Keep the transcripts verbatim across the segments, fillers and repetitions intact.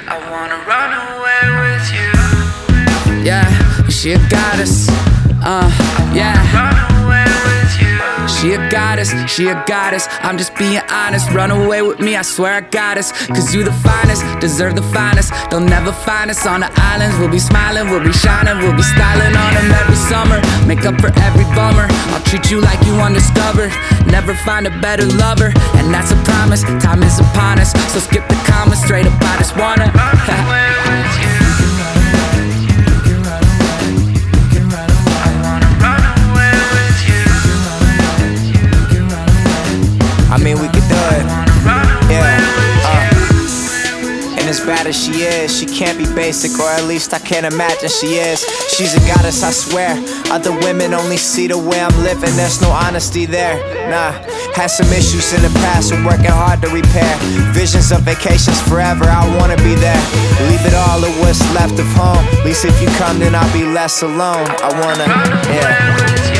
I wanna run away with you. Yeah, she a goddess. Uh, yeah. Run away with you. She a goddess, she a goddess. I'm just being honest. Run away with me, I swear I got us. Cause you the finest, deserve the finest. They'll never find us on the islands. We'll be smiling, we'll be shining, we'll be styling on them every summer. Make up for every bummer. I'll treat you like you undiscovered. Never find a better lover, and that's a promise. Time is upon us, so skip the commas. Straight up, I just wanna Run away with you. I mean, we could do it. Yeah. Uh. And as bad as she is, she can't be basic, or at least I can't imagine she is. She's a goddess, I swear. Other women only see the way I'm living. There's no honesty there. Nah. Had some issues in the past, we're working hard to repair. Visions of vacations forever, I wanna be there. Leave it all of what's left of home. At least if you come, then I'll be less alone. I wanna, yeah.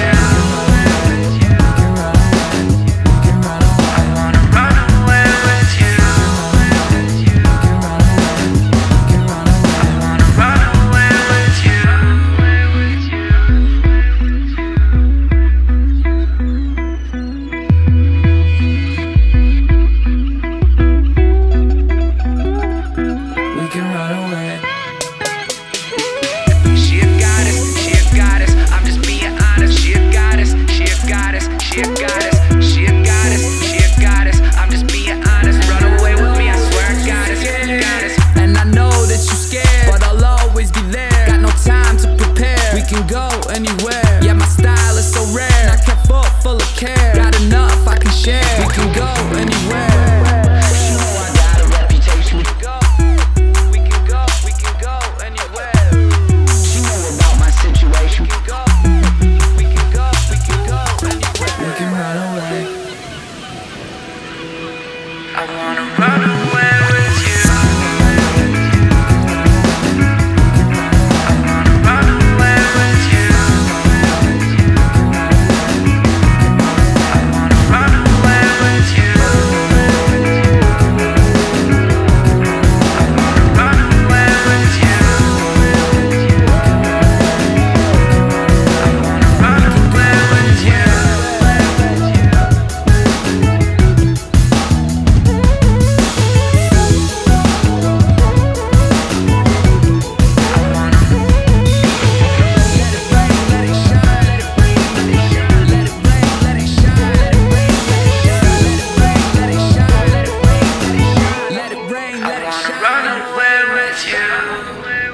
She a goddess, she a goddess, she a goddess. I'm just being honest. Run away with me, I swear I got us, goddess. And I know that you scared, but I'll always be there. Got no time to prepare, we can go anywhere. Yeah, my style is so rare, I kept full, full of care. Got enough I can share, we can go anywhere. You know I got a reputation. We can go, we can go, we can go anywhere. She know about my situation. We can go. I wanna run away with you. I wanna run away with you. I wanna run away with you. I wanna run away with you. I wanna run away with you. Run away with you.